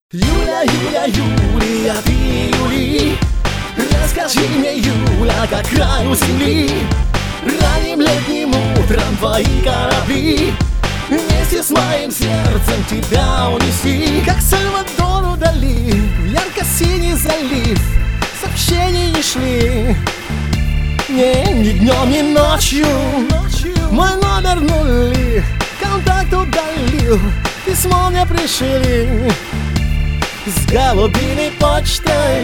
Юля, Юля, Юлия, ты Юли, расскажи мне, Юля, как краю земли. Ранним летним утром твои корабли вместе с моим сердцем тебя унеси. Как Сальвадору Дали в ярко-синий залив сообщений не шли, ни днем, ни ночью. Мой номер нули, контакт удалил, письмо мне пришли с голубиной почтой.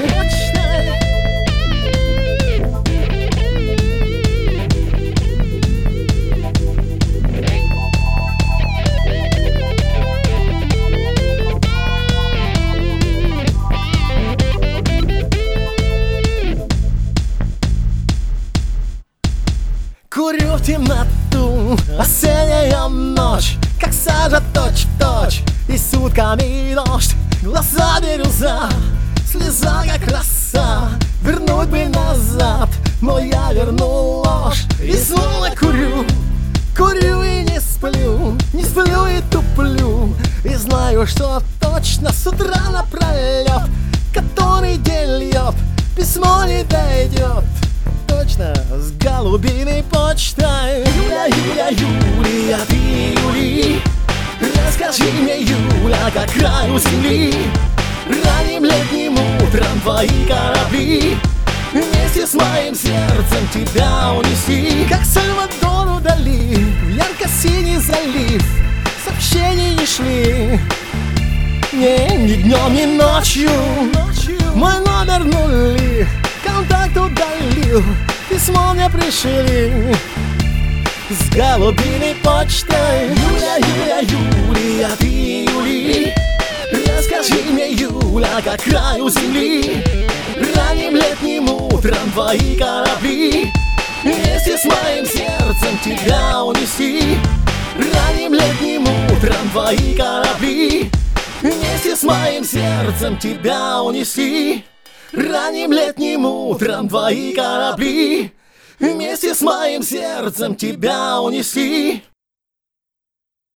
Курю в темноту, осенняя ночь, как сажа точь-в-точь, и сутками дождь. Глаза бирюза, слеза как роса, вернуть бы назад, но я верну ложь. И снова курю, курю и не сплю, не сплю и туплю, и знаю, что точно с утра напролет, который день льет, письмо не дойдет. Точно, с голубиной почтой. Юля, Юля, Юлия, ты Юли, расскажи мне, Юля, как краю земли. Ранним летним утром твои корабли вместе с моим сердцем тебя унеси. Как Сальвадору Дали в ярко-синий залив сообщений не шли, ни днем, ни ночью. Мой номер нули, контакт удалил, письмо мне пришли с голубиной почтой. Юля, Юля, Юлия, ты Юли, расскажи мне, Юля, как краю земли. Ранним летним утром твои корабли вместе с моим сердцем тебя унеси. Ранним летним утром твои корабли вместе с моим сердцем тебя унеси. Ранним летним утром твои корабли вместе с моим сердцем тебя унеси.